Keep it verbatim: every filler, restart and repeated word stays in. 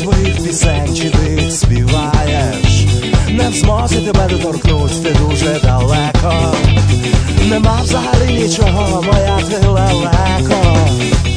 своїх пісень, чи ти їх співаєш. Не в змозі тебе доторкнуть, ти дуже далеко. Нема взагалі нічого, моя ти лелеко.